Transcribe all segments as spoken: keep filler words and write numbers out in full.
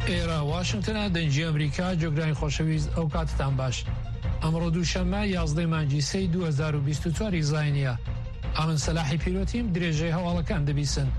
ئێرە واشنگتنە دەنجی ئەمریکا جۆگرانی خۆشەویست ئەو کاتتان باش. ئەمڕۆ دووشەممە یازدەی مانگی سەی دوو هەزار و بیست و چوار زاینیە. ئەمن سەلاحی پیرۆتیم درێژەی هەواڵەکان دەبیسن.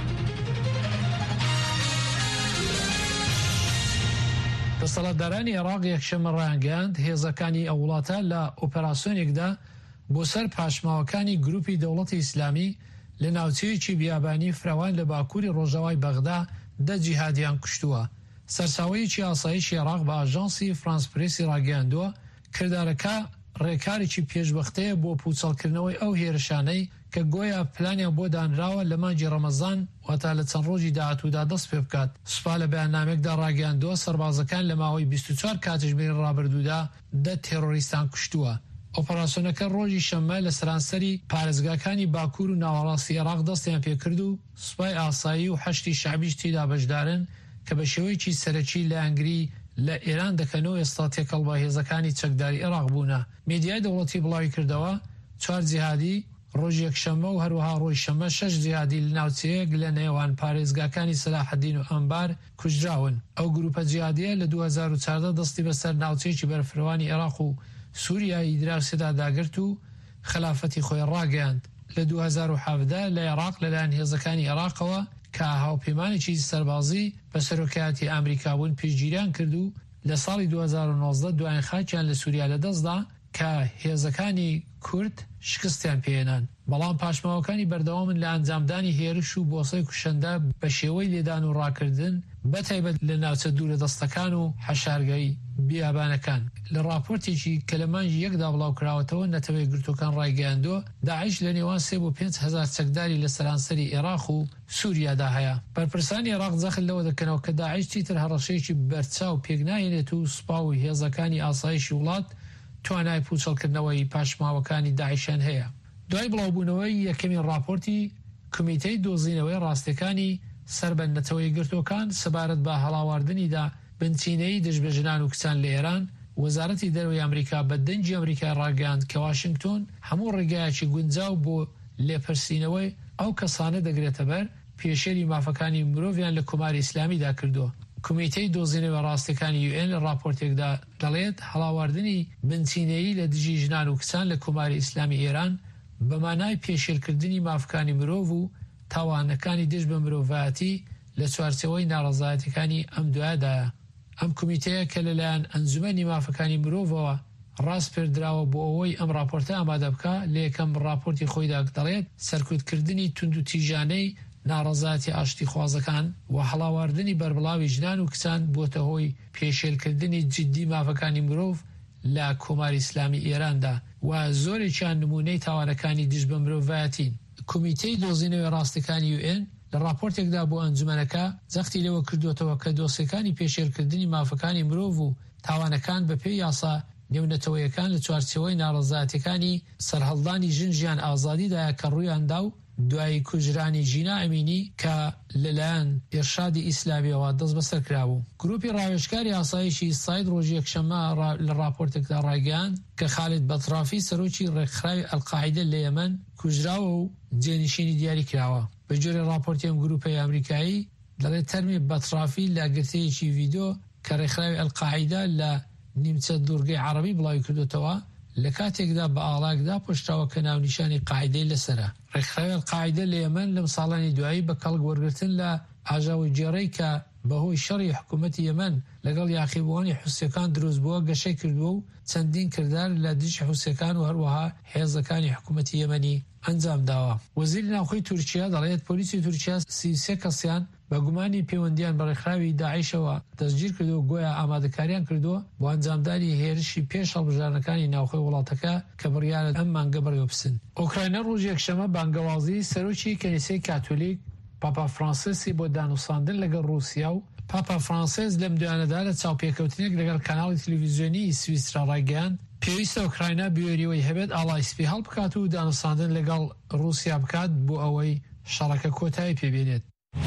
دەسەڵاتدارانی عێراق یەکشەممە ڕایانگەیاند هێزەکانی ئەو وڵاتە لە ئۆپەراسیۆنێکدا بۆ سەر پاشماوەکانی گروپی دەوڵەتی ئیسلامی لە ناوچەیەکی بیابانی فراوان لە باکووری ڕۆژاوای بەغدا دە جیهادیان کوشتووە. سەرچاوەیەکی ئاسایشی عێراق بە ئاژانسی فرانس پرێسی ڕاگەیاندووە کردارەکە ڕێکارێکی پێشبەختەیە بۆ پوچەڵکردنەوەی ئەو هێرشانەی کە گۆیا پلانیان بۆ دانراوە لە مانگی ڕەمەزان واتا لە چەند ڕۆژی داهاتوودا دەست پێ بکات. سوپا لە بەیاننامێکدا ڕاگەیاندووە سەربازەکان لە ماوەی بیست و چوار کاتژمێری ڕابردوودا دە تێرۆریستان کوشتووە. ئۆپەراسیۆنەکە ڕۆژی شەممە لە سەرانسەری پارێزگاکانی باکوور و ناوەڕاستی عێراق دەستیان پێکرد و سوپای ئاسایی و هەشتی شعبیش تێدا بەشدارن کە بە شێوەیەکی سەرەکی لە ئەنگری لە ئێران دەکەنەوە ئێستا تێکەڵ بە هێزەکانی چەکداری عێراق بوونە. میدیای دەوڵەتی بڵاوی کردەوە چوار جیهادی ڕۆژی یەکشەممە و هەروەها ڕۆژی شەممە شەش جیهادی لە ناوچەیەک لە نێوان پارێزگاکانی سەلاحەدین و ئەمبار کوژراون. ئەو گروپە جیهادیە لە دوو هەزار و چواردە دەستی بەسەر ناوچەیەکی بەرفرەوانی عێراق و سووریای دراوسێدا داگرت و خلافەتی خۆی ڕاگەیاند. لە دوو هەزار و حەڤدە لە عێراق لەلایەن هێزەکانی عێراقەوە کە هاوپەیمانێکی سەربازی بە سەرۆکایەتی ئەمریکا بوون پێشگیریان کرد و لە ساڵی دوو هەزار و نۆزدە دوایین خاکیان لە سووریا لەدەستدا کە هێزەکانی کورد شکستیان پێێنان. بەڵام پاشماوەکانی بەردەوامن لە ئەنجامدانی هێرش و بۆسەی کوشەندە بە شێوەی لێدان و ڕاکردن بەتایبەت لە ناوچە دوورە دەستەکان و حەشارگایی بیابانەکان. لە راپۆرتێکی کە لە مانگی یەکدا بڵاو کراوەتەوە نەتەوەی گرتوەکان ڕایگەیاندووە داعش لە نێوان سێ بۆ پێنج هەزار چەکداری لە سەرانسەری عێراق و سووریادا هەیە. بەرپرسانی عێراق جەخت لەوە دەکەنەوە کە داعش چیتر هەڕەشەیەکی بەرچاو پێکناهێنێت و سوپا و هێزەکانی ئاسایشی وڵات توانای پوچەڵکردنەوەی پاشماوەکانی داعشیان هەیە. دوای بڵاوبوونەوەی یەکەمین راپۆرتی کمیتەی دۆزینەوەی ڕاستیەکانی سەربەندەتەوەی گرتوەکان سەبارەت بە هەڵاواردنیدا بنچینەی دژبەژنان و کچان لە ئێران، وەزارەتی دەرەوەی ئەمریکا بە دەنجی ئەمریکا ڕاگەیاند کە واشنگتۆن هەموو ڕێگایەکی گونجاو بۆ لێپرسینەوەی ئەو کەسانە دەگرێتە بەر پێشێری مافەکانی مرۆڤیان لە کۆماری ئیسلامیدا کردووە. کمیتەی دۆزینەوەی ڕاستیەکانی یو ئێن لە راپۆرتێکدا دەڵێت هەڵاواردنی بنچینەیی لە دژی ژنان و کچان لە کۆماری ئیسلامی ئێران بە مانای پێشێرکردنی مافەکانی مرۆڤ و تاوانەکانی دژ بە مرۆڤایەتی لە چوارچەوەی ناڕەزایەتەکانی ئەم دوایەدایە. ئەم کمیتەیە کە لەلایەن ئەنجومەنی مافەکانی مرۆڤەوە ڕاست پێردراوە بۆ ئەوەی ئەم راپۆرتە ئامادە بکە لە یەکەم راپۆرتی خۆیدا دەڵێت سەرکوتکردنی تونند و تیژانەی ناڕەزایەتی ئاشتی خوازەکان و هەڵاواردنی بربڵاوی ژنان و کچان بۆتە هۆی پێشێلکردنی جدی مافەکانی مرۆڤ لە کۆماری ئیسلامی ئێراندا و زۆرێکیان نمونەی تاوانەکانی دژ بە مرۆڤایەتین. کمیتەی دۆزینەوەی ڕاستیەکانی یو ئێن لە راپۆرتێکدا بۆ ئەنجومەنەکە جەختی لەوە کردوێتەوە کە دۆسیەکانی پێشێرکردنی مافەکانی مرۆڤ و تاوانەکان بە پێی یاسا نێونەتەوەیەکان لە چوارچەوەی ناڕەزایەتەکانی سەرهەڵدانی ژن ژیان ئازادیدایە کە ڕوویاندا و دوای کوژرانی ژینا ئەمینی کە لەلایەن ئێرشادی ئیسلامیەوە دەست بەسەر کرابوو. گروپی ڕاوێژکاری ئاسایشی ساید ڕۆژی یەکشەممە لە راپۆرتێکدا ڕایگەیاند کە خالید بەترافی سەرۆکی ڕێکخراوی ئەلقاعیدە لە یەمەن کوژراوە و جێنشینی دیاری کراوە. بە جۆرە راپۆرتی ئەم گروپەی ئەمریکایی دەڵێت تەرمی بەترافی لە گرتەیەکی ڤیدۆ کە ڕێکخراوی ئەلقاعیدە لە نیمچە دوورگەی عەرەبی بڵاوی کردوتەوە لە کاتێکدا بە ئاڵاکدا پشتاوە کە ناونیشانی قاعیدەی لەسرە. ڕێکخراوی ئەلقاعیدە لە یەمەن لەم ساڵانی دوایی بە کەڵک وەرگرتن لە ئاژاوی جێڕەی کە بەهۆی شەڕی حکوومەتی یەمەن لەگەڵ یاخیبووانی حوسیەکان دروست بووە گەشەی کردووە و چەندین کردار لە دژی حوسیەکان و هەروەها هێزەکانی حکوومەتی یەمەنی ئەنجام داوە. وەزیری ناوخۆی تورکیا دەڵێت پۆلیسی تورکیا سی سێ کەسیان بە گومانی پەیوەندیان بە ڕێکخراوی داعیشەوە دەستگیر کردو گۆیا ئامادەکاریان کردووە بۆ ئەنجامدانی هێرشی پێش هەڵبژارنەکانی ناوخۆی وڵاتەکە کە بڕیارە ئەم مانگە بەڕێوەبچن. ئۆکراینە ڕۆژی یەکشەممە بانگەوازی سەرۆکی کەنیسەی کاتۆلیک پاپا فرانسیسی بۆ دانوساندن لەگەڵ رووسیا و پاپا فرانسیس لەم دوایانەدا لە چاوپێکەوتنێک لەگەڵ کاناڵی تەلەڤیزیۆنی سویسرا ڕایگەیاند پێویستە ئۆکراینە بیوێریەوەی هەبێت ئاڵایسپی هەڵبکات و دانوساندن لەگەڵ رووسیا بکات بۆ ئەوەی شەڕەکە کۆتایی پێبێنێت.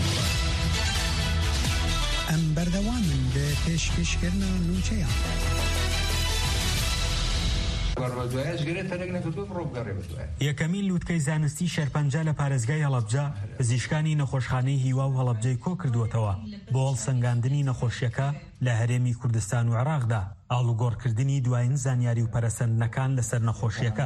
ئەم بەردەوامن بە پێشکەشکردنە نووچەیان. یەکەمین لووتکەی زانستی شێرپەنجە لە پارێزگای هەڵەبجە پزیشکانی نەخۆشخانەی هیوا و هەڵەبجەی کۆ کردووەتەوە بۆ هەڵسەنگاندنی نەخۆشیەکە لە هەرێمی کوردستان و عێراقدا، ئاڵوگۆڕکردنی دوایین زانیاری و پەرەسەندنەکان لەسەر نەخۆشیەکە.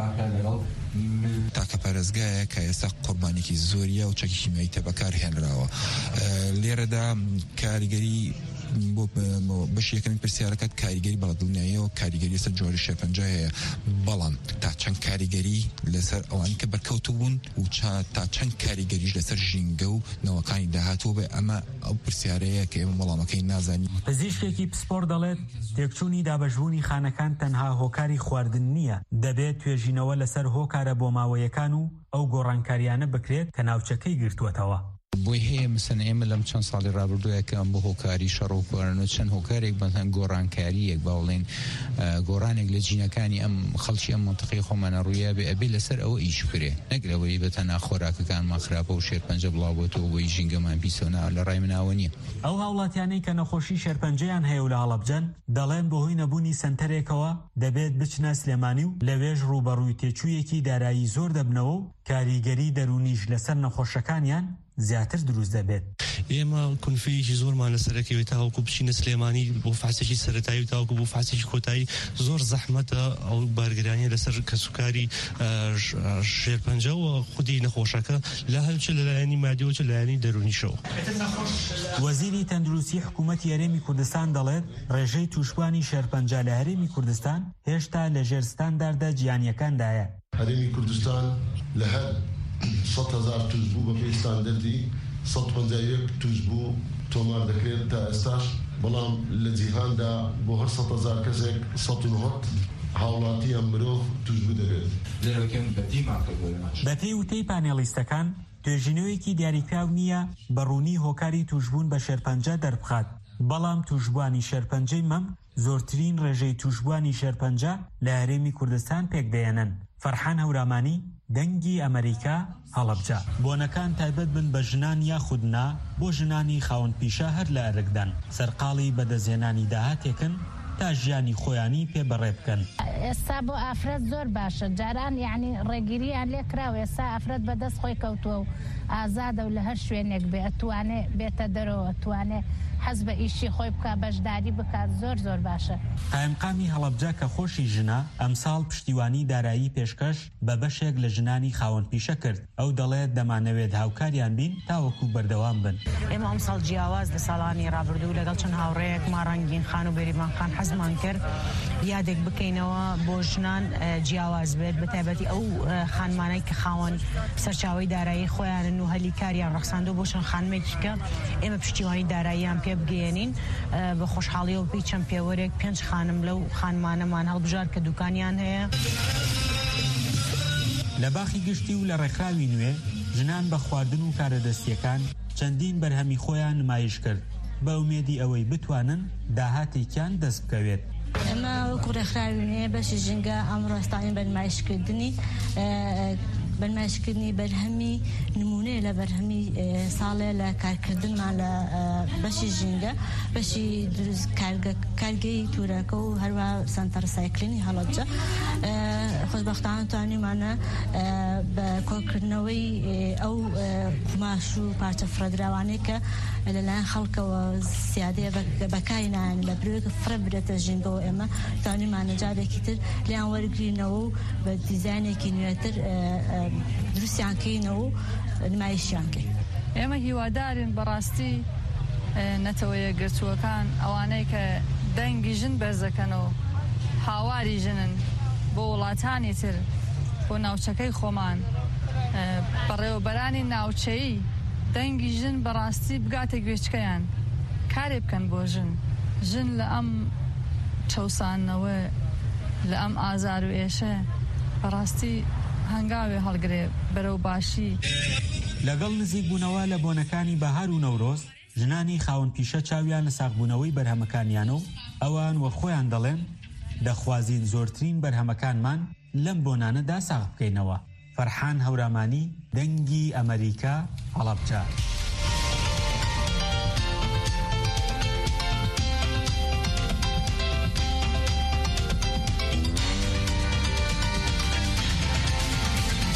تاکە پارێزگایە کە ئێستا قوربانێکی زۆریە و چەکی شیمیایی بەکار هێنراوە. لێرەدا کاریگەری بۆ بەشێکەکەی پرسیارەکەت کاریگەری بەڵگەڵنیاییە و کاریگەری لەسەر جۆری شێرپەنجە هەیە، بەڵام تا چەند کاریگەری لەسەر ئەوانی کە بەرکەوتوو بوون و تا چەند کاریگەریش لەسەر ژینگە و نەوەکانی داهاتوە بێ ئەمە ئەو پرسیارەیە کە ئێمە وەڵامەکەی نازانین. پزیشکێکی پسپۆر دەڵێت تێکچوونی دابەشبوونی خانەکان تەنها هۆکاری خواردن نییە، دەبێت توێژینەوە لەسەر هۆکارە بۆ ماوەیەکان و ئەو گۆڕانکاریانە بکرێت کە ناوچەکەی گرتووەتەوە. بۆی هەیە مەسەن ئێمە لەم چەند ساڵی ڕابردوویەکە ئەم بۆ هۆکاری شەڕۆکوارن و چەند هۆکارێک بەتەن گۆڕانکاریەک باوڵێن گۆڕانێک لە جینەکانی ئەم خەڵکی ئەم منتەقەی خۆمانە ڕوویا بێ ئەبێ لەسەر ئەوە ئیش بکرێ، نەک لەوەی بەتەنها خۆراکەکانمان خراپە و شێرپەنجە بڵاوبێتەوە بۆی ژینگەمان پیسۆنا لە ڕای مناوە نییە. ئەو هاوڵاتیانەی کە نەخۆشی شێرپەنجەیان هەیە و لە هەڵەبجەن دەڵێن بەهۆی نەبوونی سنتەرێکەوە دەبێت بچنە سلێمانی و لەوێژ ڕوبەڕووی تێچوویەکی دارایی زۆر دەبنەوە و کاریگەری دەرونیش لەسەر نەخۆشەکانیان زیاتر دروست دەبێت. ئێمە کونفەیەکی زۆرمان لەسەرەکەوێت تاوەکو بچینە سلێمانی بۆ فاسێکی سەرەتایی و تاوەکو بۆ فاسێکی کۆتایی زۆر زەحمەتە ئەو بارگرانی لەسەر کەسوکاری شێرپەنجە و خودی نەخۆشەکە لە هەلچە لەلایەنی مادیەوە چ لایەنی دەرونیشەوە. وەزیری تەندروستی حکوومەتی هەرێمی کوردستان دەڵێت ڕێژەی تووشبوانی شێرپەنجە لە هەرێمی کوردستان هێشتا لە ژێر ستانداردە جیهانیەکاندایە. هەرێمی کوردستان لە هەر سەد هەزار توش بوو بە پێی ستاندەردی سەد و پەنجا و یەک توش بوو تۆمار دەکرێت تا ئێستاش، بەڵام لە جیهاندا بۆ هەر سەد هەزار کەسێک سەد و نۆ هاوڵاتی ئەم مرۆڤ توش بوو دەبێت. بە پێی وتەی پانێڵیستەکان توێژینەوەیەکی دیاریکراو نییە بەڕوونی هۆکاری توشبوون بە شێرپەنجە دەربخات، بەڵام توشبوانی شێرپەنجەی مەم زۆرترین ڕێژەی توشبوانی شێرپەنجە لە هەرێمی کوردستان پێک دەێنن. فەرحان هەورامانی، دەنگی ئەمریکا، هەڵەبجە. بۆنەکان تایبەت بن بە ژنان یاخودنا بۆ ژنانی خاوەن پیشە هەر لە ئەرکدان، سەرقاڵی بەدەزێنانی داهاتێکن تا ژیانی خۆیانی پێ بەڕێ بکەن. ئێستا بۆ ئافرەت زۆر باشە، جاران یعنی ڕێگیریان لێ کراوە، ئێستا ئافرەت بەدەست خۆی کەوتووە و ئازادە و لە هەر شوێنێک بێ ئەتوانێ بێتە دەرەوە، ئەتوانێ حەز بە ئیشی خۆی بکە، بەشداری بکات، زۆر زۆر باشە. قایمقامی هەڵەبجە کە خۆشی ژنە ئەمساڵ پشتیوانی دارایی پێشکەش بە بەشێک لە ژنانی خاوەن پیشە کرد. ئەو دەڵێت دەمانەوێت هاوکاریان بین تاوەکو بەردەوام بن. ئێمە ئەمساڵ جیاواز لە ساڵانی ڕابردوو لەگەڵ چەند هاوڕێیەک ماڕەنگین خان و بێریمان خان حەزمان کرد یادێک بکەینەوە بۆ ژنان جیاواز بێت، بە تایبەتی ئەو خانمانەی کە خاوەن سەرچاوی دارایی خۆیانن و هەلی کاریان ڕەخساندوو بۆ چەند خانمێکی کە ئێمە پشتیوانی داراییان پێ بگەێنین بە خۆشحاڵیەوە پێی چەند پێوەرێک پێنج خانم لەو خانمانەمان هەڵبژار کە دوکانیان هەیە. لە باخی گشتی و لە ڕێکخراوی نوێ ژنان بە خواردن و کارەدەستیەکان چەندین بەرهەمی خۆیان نمایش کرد بە ئومێدی ئەوەی بتوانن داهاتێکیان دەست بکەوێت. ئەمە وەکو ڕێکخراوی نوێ بەشی ژینگە ئەمڕۆ ئێستاین بە نمایشکردنی بەرنمایشکردنی بەرهەمی نمونەیە لە بەرهەمی ساڵێ لە کارکردنمان لە بەشی ژینگە، بەشی دروست کارگەی تورەکە و هەروە سەنتەر سایکلینی هەڵەبجە. خۆشبەختانە توانیمانە بە کۆکردنەوەی ئەو قماش و پارچە فرەدراوانەی کە لەلایەن خەڵکەوە سیادەیە بەکارهێنان لە برێک فرە برێتە ژینگەەوە، ئێمە توانیمانە جارێکی تر لیان وەرگرینەوە و بە دیزاینێکی نوێتر دروستیان کەینەوە و نمایشیان کەین. ئێمە هیوادارین بەڕاستی نەتەوەیە گرتووەکان ئەوانەی کە دەنگی ژن بەرزەکەنەوە هاواری ژنن بۆ وڵاتانی تر بۆ ناوچەکەی خۆمان بەڕێوەبەرانی ناوچەیی دەنگی ژن بەڕاستی بگاتە گوێچکەیان کارێ بکەن بۆ ژن ژن لە ئەم چەوسانەوە لە ئەم ئازار و ئێشە بەڕاستی هەنگاوێ هەڵگرێ بەرەو باشی. لەگەڵ نزیک بوونەوە لە بۆنەکانی بەهار و نەورۆز ژنانی خاوەن پیشە چاویان لە ساغبوونەوەی بەرهەمەکانیانە و ئەوان وە خۆیان دەڵێن دەخوازین زۆرترین بەرهەمەکانمان لەم بۆنانەدا ساغ بکەینەوە. فەرحان هەورامانی، دەنگی ئەمریکا، هەڵەبجە.